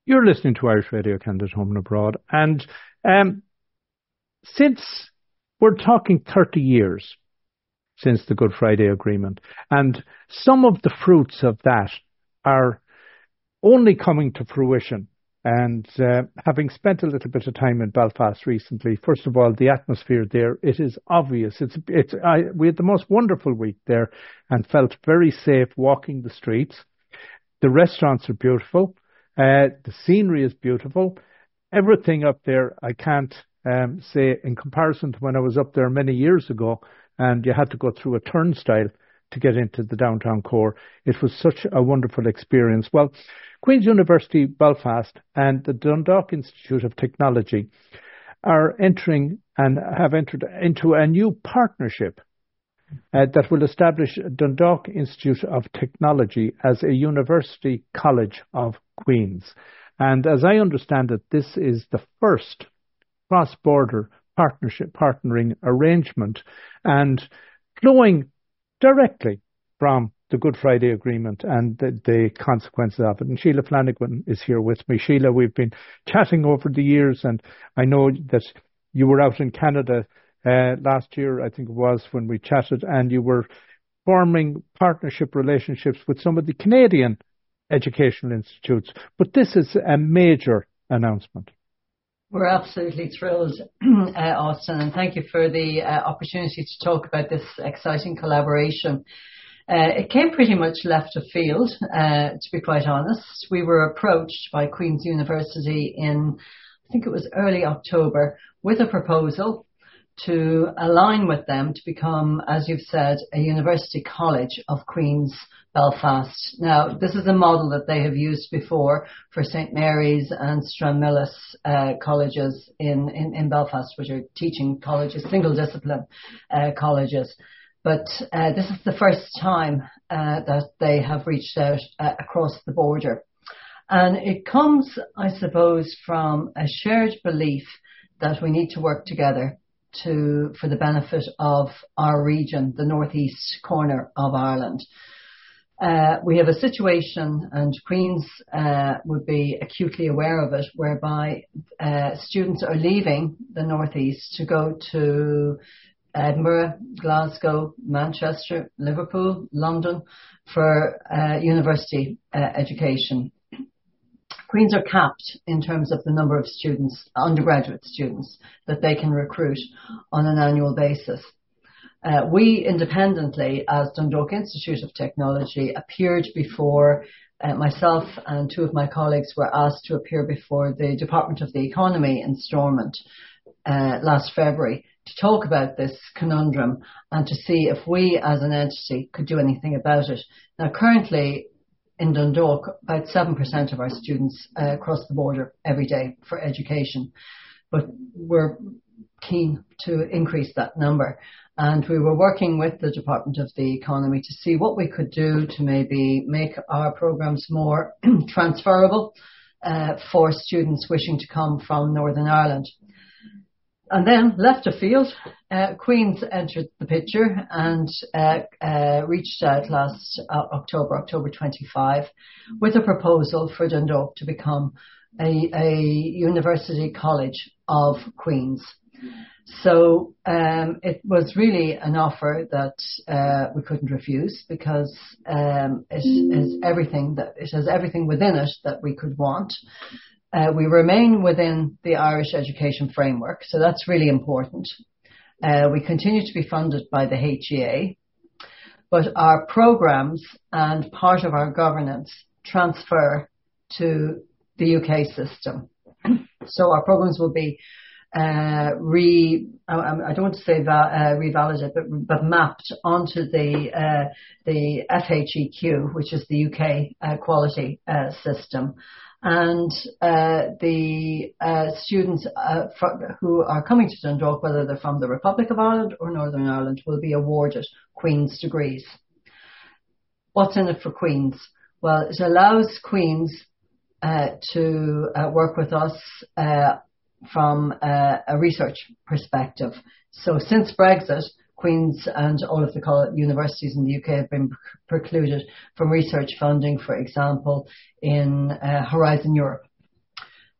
You're listening to Irish Radio Canada Home and Abroad. And since we're talking 30 years since the Good Friday Agreement, and some of the fruits of that are only coming to fruition. And having spent a little bit of time in Belfast recently, first of all, the atmosphere there, it is obvious. We had the most wonderful week there and felt very safe walking the streets. The restaurants are beautiful. The scenery is beautiful. Everything up there, I can't say in comparison to when I was up there many years ago and you had to go through a turnstile to get into the downtown core. It was such a wonderful experience. Well, Queen's University Belfast and the Dundalk Institute of Technology are entering and have entered into a new partnership that will establish Dundalk Institute of Technology as a University College of Queens. And as I understand it, this is the first cross-border partnering arrangement and flowing directly from the Good Friday Agreement and the consequences of it. And Sheila Flanagan is here with me. Sheila, we've been chatting over the years, and I know that you were out in Canada last year, I think it was, when we chatted, and you were forming partnership relationships with some of the Canadian educational institutes. But this is a major announcement. We're absolutely thrilled, Austin, and thank you for the opportunity to talk about this exciting collaboration. It came pretty much left of field, to be quite honest. We were approached by Queen's University in, I think it was early October, with a proposal to align with them to become, as you've said, a University College of Queen's Belfast. Now, this is a model that they have used before for St. Mary's and Stranmillis colleges in Belfast, which are teaching colleges, single discipline colleges. But this is the first time that they have reached out across the border. And it comes, I suppose, from a shared belief that we need to work together for the benefit of our region, the northeast corner of Ireland. We have a situation, and Queen's would be acutely aware of it, whereby students are leaving the northeast to go to Edinburgh, Glasgow, Manchester, Liverpool, London for university education. Queen's are capped in terms of the number of students, undergraduate students, that they can recruit on an annual basis. We independently, as Dundalk Institute of Technology, appeared before, myself and two of my colleagues were asked to appear before the Department of the Economy in Stormont last February to talk about this conundrum and to see if we as an entity could do anything about it. Now, currently in Dundalk, about 7% of our students cross the border every day for education, but we're keen to increase that number. And we were working with the Department of the Economy to see what we could do to maybe make our programs more transferable for students wishing to come from Northern Ireland. And then, left of field, Queen's entered the picture and reached out last October 25, with a proposal for Dundalk to become a University College of Queen's. So it was really an offer that we couldn't refuse, because it has everything within it that we could want. We remain within the Irish education framework, so that's really important. We continue to be funded by the HEA, but our programs and part of our governance transfer to the UK system. So our programs will be I don't want to say revalidated, but mapped onto the FHEQ, which is the UK quality system. And the students who are coming to Dundalk, whether they're from the Republic of Ireland or Northern Ireland, will be awarded Queen's degrees. What's in it for Queen's? Well, it allows Queen's to work with us from a research perspective. So since Brexit, Queen's and all of the universities in the UK have been precluded from research funding, for example, in Horizon Europe.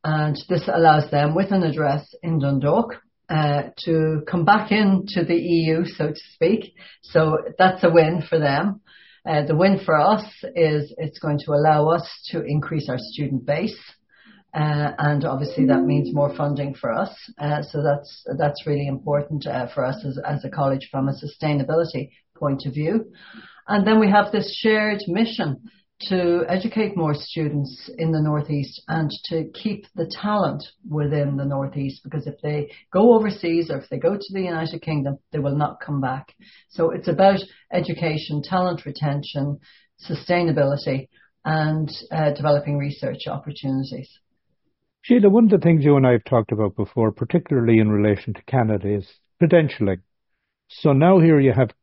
And this allows them, with an address in Dundalk, to come back into the EU, so to speak. So that's a win for them. The win for us is it's going to allow us to increase our student base. And obviously that means more funding for us. So that's really important for us as a college from a sustainability point of view. And then we have this shared mission to educate more students in the Northeast and to keep the talent within the Northeast, because if they go overseas or if they go to the United Kingdom, they will not come back. So it's about education, talent retention, sustainability, and developing research opportunities. Sheila, one of the things you and I have talked about before, particularly in relation to Canada, is credentialing. So now here you have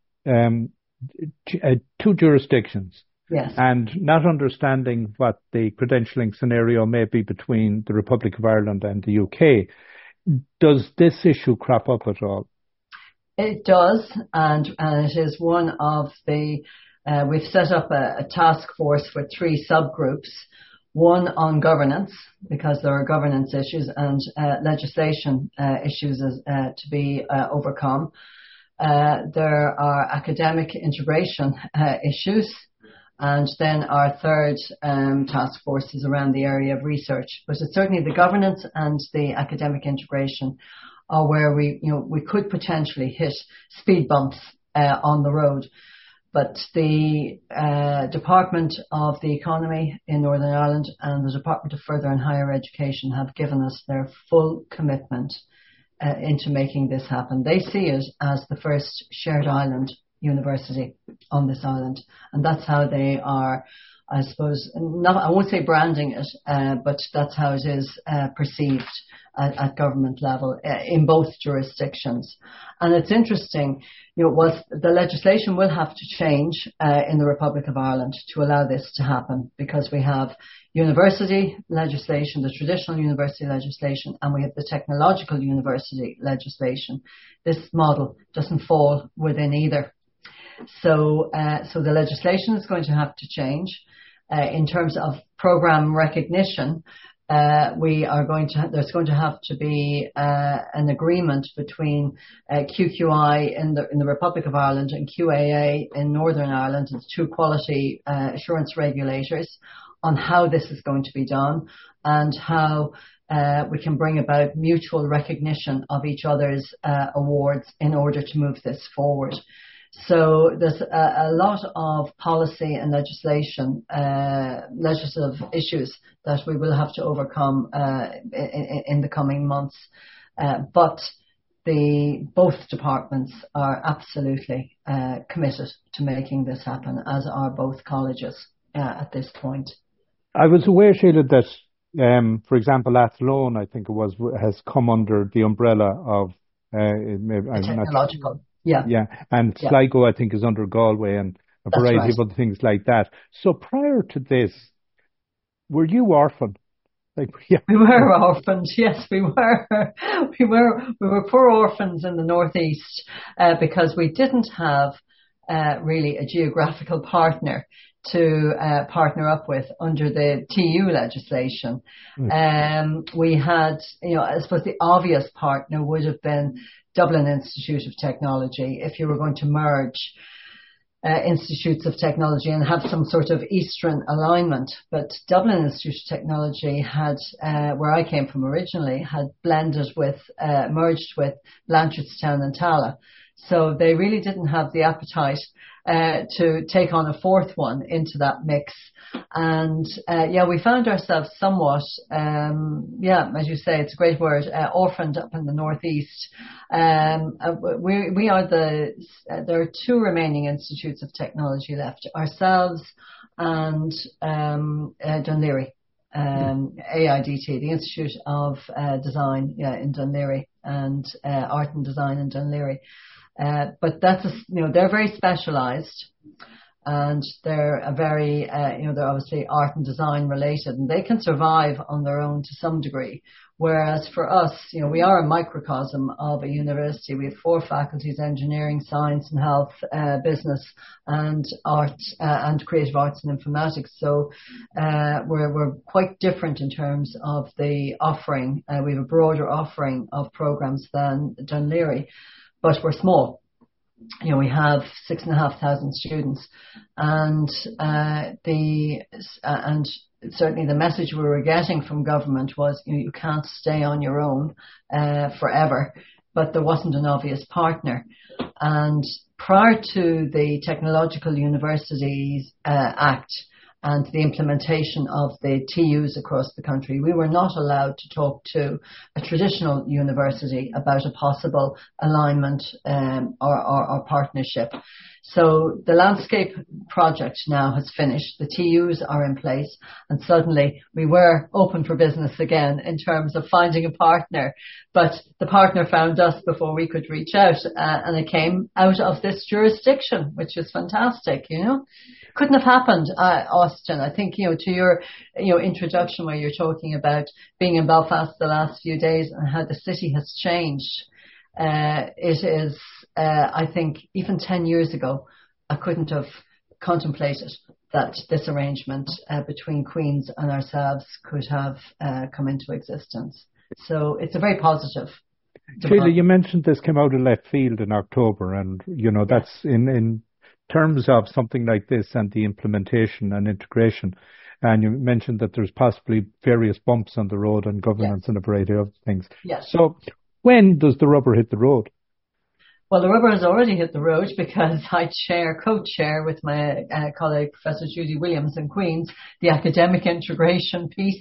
two jurisdictions. Yes. And not understanding what the credentialing scenario may be between the Republic of Ireland and the UK. Does this issue crop up at all? It does, and it is one of the, we've set up a task force with 3 subgroups, one on governance, because there are governance issues and legislation issues to be overcome. There are academic integration issues. And then our third task force is around the area of research. But it's certainly the governance and the academic integration are where we could potentially hit speed bumps on the road. But the Department of the Economy in Northern Ireland and the Department of Further and Higher Education have given us their full commitment into making this happen. They see it as the first shared island university on this island, and that's how they are, I suppose, I won't say branding it, but that's how it is perceived at government level in both jurisdictions. And it's interesting, the legislation will have to change in the Republic of Ireland to allow this to happen, because we have university legislation, the traditional university legislation, and we have the technological university legislation. This model doesn't fall within either. So the legislation is going to have to change. In terms of program recognition, there's going to have to be an agreement between QQI in the Republic of Ireland and QAA in Northern Ireland, the 2 quality assurance regulators, on how this is going to be done and how we can bring about mutual recognition of each other's awards in order to move this forward. So there's a lot of policy and legislative issues that we will have to overcome in the coming months. But both departments are absolutely committed to making this happen, as are both colleges at this point. I was aware, Sheila, that, for example, Athlone, I think it was, has come under the umbrella of technological. Yeah. And Sligo, I think, is under Galway and a variety of other things like that. So prior to this, were you orphaned? We were orphaned. Yes, we were. We were poor orphans in the Northeast because we didn't have really a geographical partner to partner up with under the TU legislation. We had, I suppose the obvious partner would have been Dublin Institute of Technology, if you were going to merge institutes of technology and have some sort of Eastern alignment. But Dublin Institute of Technology had, where I came from originally, had merged with Blanchardstown and Tallaght. So they really didn't have the appetite to take on a fourth one into that mix. And we found ourselves somewhat, as you say, it's a great word, orphaned up in the Northeast. We are there are 2 remaining institutes of technology left, ourselves and Dún Laoghaire, AIDT, the Institute of Design in Dún Laoghaire, and Art and Design in Dún Laoghaire. But that's they're very specialised. and they're a very, they're obviously art and design related, and they can survive on their own to some degree. Whereas for us, we are a microcosm of a university. We have 4 faculties: engineering, science and health, business and art, and creative arts and informatics. So we're quite different in terms of the offering. We have a broader offering of programs than Dún Laoghaire, but we're small. We have 6,500 students, and certainly the message we were getting from government was, you can't stay on your own forever, but there wasn't an obvious partner. And prior to the Technological Universities Act and the implementation of the TUs across the country, we were not allowed to talk to a traditional university about a possible alignment or partnership. So the landscape project now has finished. The TUs are in place, and suddenly we were open for business again in terms of finding a partner. But the partner found us before we could reach out, and it came out of this jurisdiction, which is fantastic. Couldn't have happened, Austin. I think, to your, introduction where you're talking about being in Belfast the last few days and how the city has changed. It is, I think, even 10 years ago, I couldn't have contemplated that this arrangement between Queen's and ourselves could have come into existence. So it's a very positive. Sheila, you mentioned this came out of left field in October, and, that's in terms of something like this and the implementation and integration. And you mentioned that there's possibly various bumps on the road and governance and a variety of things. Yes. So when does the rubber hit the road? Well, the rubber has already hit the road because I co-chair with my colleague, Professor Judy Williams in Queen's, the academic integration piece.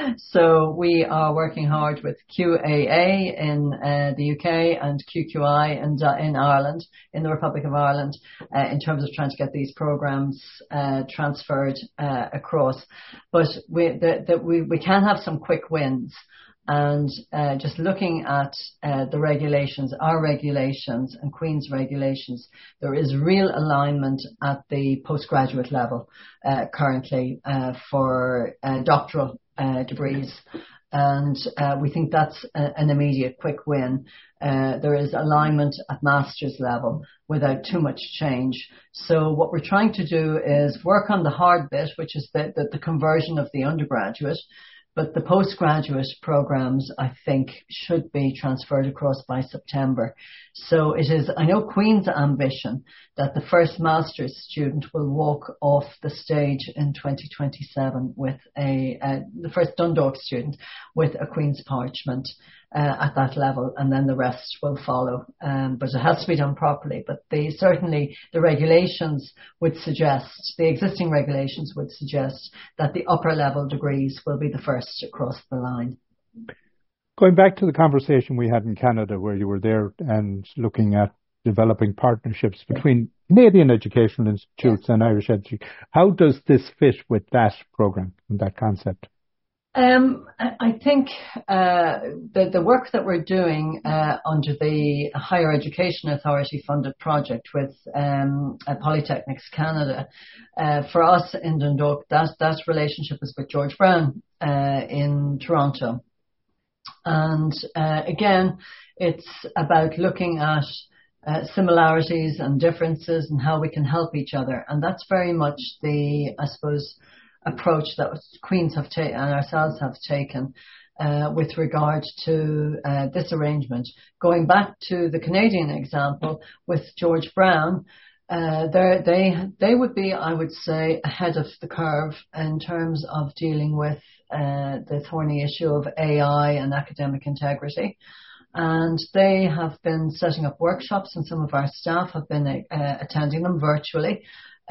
So we are working hard with QAA in the UK and QQI in Ireland, in the Republic of Ireland, in terms of trying to get these programs transferred across. But we can have some quick wins. And just looking at the regulations, our regulations and Queen's regulations, there is real alignment at the postgraduate level currently for doctoral degrees. And we think that's an immediate quick win. There is alignment at master's level without too much change. So what we're trying to do is work on the hard bit, which is the conversion of the undergraduate. But the postgraduate programs, I think, should be transferred across by September. So it is, I know, Queen's ambition that the first master's student will walk off the stage in 2027 with the first Dundalk student with a Queen's parchment at that level, and then the rest will follow. But it has to be done properly. But certainly the regulations would suggest, the existing regulations would suggest that the upper level degrees will be the first across the line. Going back to the conversation we had in Canada, where you were there and looking at developing partnerships between Canadian educational institutes and Irish education, how does this fit with that program and that concept? I think the work that we're doing under the Higher Education Authority funded project with Polytechnics Canada, for us in Dundalk, that relationship is with George Brown in Toronto. And again, it's about looking at similarities and differences and how we can help each other. And that's very much the, I suppose, approach that Queen's have taken and ourselves have taken with regard to this arrangement. Going back to the Canadian example with George Brown, they would be, I would say, ahead of the curve in terms of dealing with the thorny issue of AI and academic integrity. And they have been setting up workshops, and some of our staff have been attending them virtually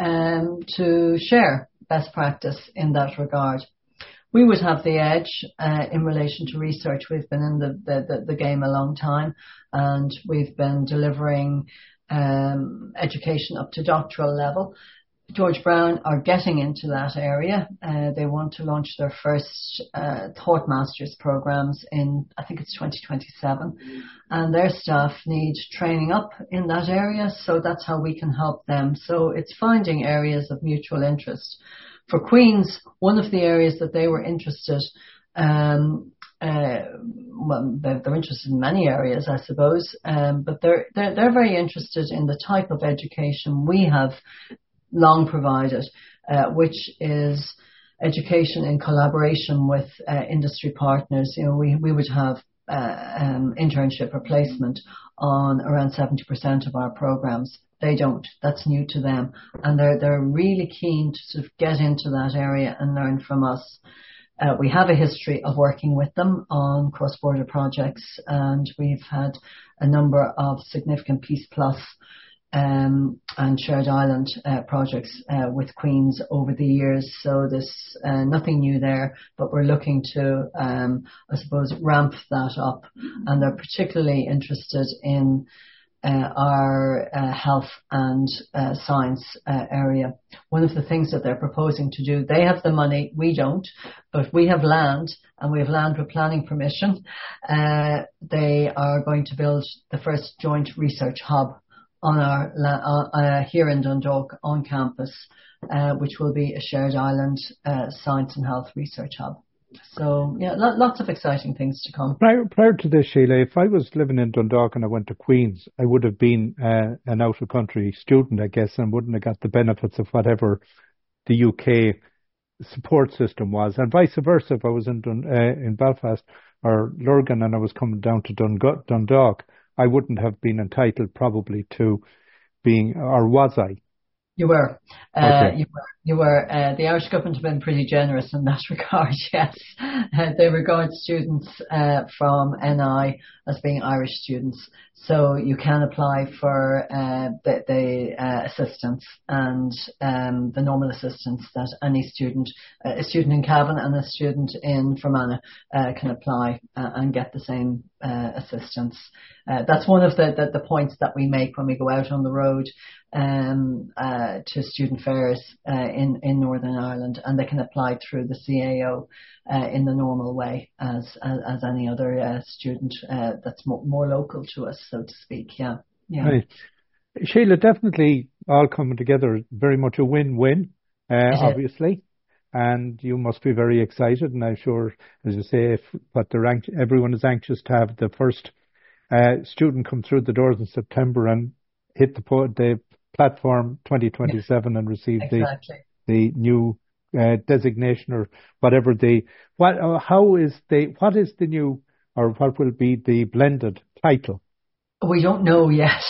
to share best practice in that regard. We would have the edge in relation to research. We've been in the game a long time, and we've been delivering education up to doctoral level. George Brown are getting into that area. They want to launch their first Thought Masters programs in, I think it's 2027. And their staff need training up in that area. So that's how we can help them. So it's finding areas of mutual interest. For Queen's, one of the areas that they were interested, well, they're interested in many areas, I suppose, but they're very interested in the type of education we have long provided, which is education in collaboration with industry partners. You know, we would have internship or placement on around 70% of our programs. They don't. That's new to them, and they're really keen to sort of get into that area and learn from us. We have a history of working with them on cross-border projects, and we've had a number of significant Peace Plus and Shared Island projects with Queen's over the years. So there's nothing new there, but we're looking to, I suppose, ramp that up. And they're particularly interested in our health and science area. One of the things that they're proposing to do, they have the money, we don't, but we have land, and we have land with planning permission. They are going to build the first joint research hub on our here in Dundalk on campus, which will be a Shared Island science and health research hub. So yeah, lots of exciting things to come. Prior to this, Sheila, if I was living in Dundalk and I went to Queen's, I would have been an out-of-country student, I guess, and wouldn't have got the benefits of whatever the UK support system was, and vice versa. If I was in Belfast or Lurgan and I was coming down to Dundalk, I wouldn't have been entitled probably to being, or was I? You were. Okay. You were. The Irish government have been pretty generous in that regard, yes. They regard students from NI as being Irish students. So you can apply for the assistance and the normal assistance that any student, a student in Cavan and a student in Fermanagh can apply and get the same assistance. That's one of the points that we make when we go out on the road to student fairs in Northern Ireland, and they can apply through the CAO in the normal way as any other student that's more local to us, so to speak. Yeah. Right. Sheila, definitely all coming together, very much a win-win, obviously. And you must be very excited, and I'm sure, as you say, everyone is anxious to have the first student come through the doors in September and hit the platform 2027 and receive exactly. the new designation or whatever what is the new, or what will be the blended title? We don't know yet.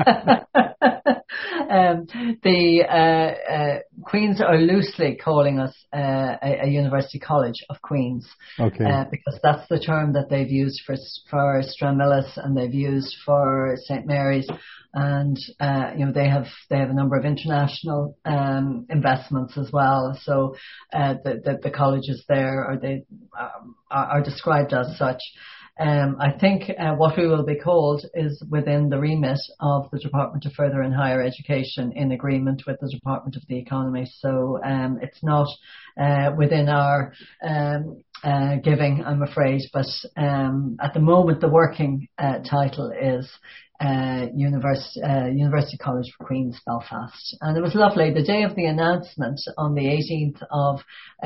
The Queen's are loosely calling us a University College of Queen's, okay. Because that's the term that they've used for Stranmillis and they've used for St Mary's, and they have a number of international investments as well. So the colleges there are described as such. I think what we will be called is within the remit of the Department of Further and Higher Education in agreement with the Department of the Economy. So it's not within our giving, I'm afraid, but at the moment the working title is University College for Queen's Belfast. And it was lovely. The day of the announcement on the 18th of,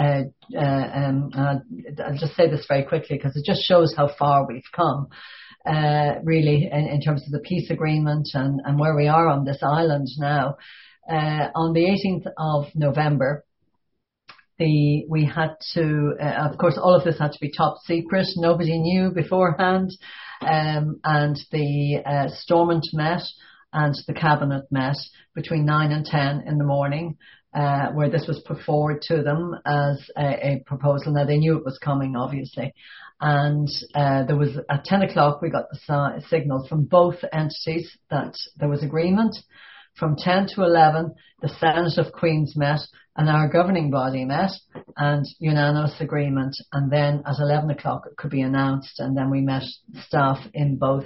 I'll just say this very quickly because it just shows how far we've come, really, in terms of the peace agreement and where we are on this island now. On the 18th of November, we had to, of course, all of this had to be top secret. Nobody knew beforehand. And the Stormont met and the Cabinet met between 9 and 10 in the morning, where this was put forward to them as a proposal. Now, they knew it was coming, obviously. And there was, at 10 o'clock, we got the signal from both entities that there was agreement. From 10 to 11, the Senate of Queen's met and our governing body met, and unanimous agreement. And then at 11 o'clock it could be announced, and then we met staff in both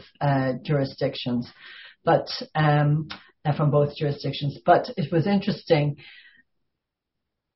jurisdictions, but from both jurisdictions. But it was interesting.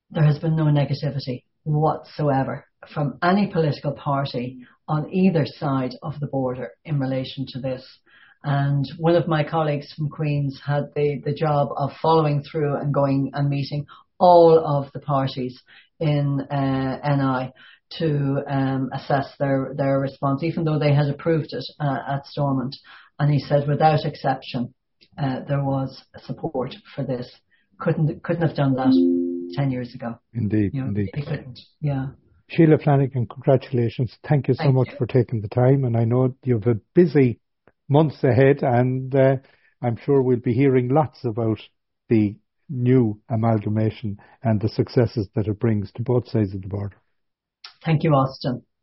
there has been no negativity whatsoever from any political party on either side of the border in relation to this. And one of my colleagues from Queen's had the job of following through and going and meeting all of the parties in NI to assess their response, even though they had approved it at Stormont. And he said, without exception, there was support for this. Couldn't have done that 10 years ago. Indeed, you know, indeed. They couldn't, yeah. Sheila Flanagan, congratulations. Thank you so much for taking the time. And I know you have a busy months ahead, and I'm sure we'll be hearing lots about the new amalgamation and the successes that it brings to both sides of the border. Thank you, Austin.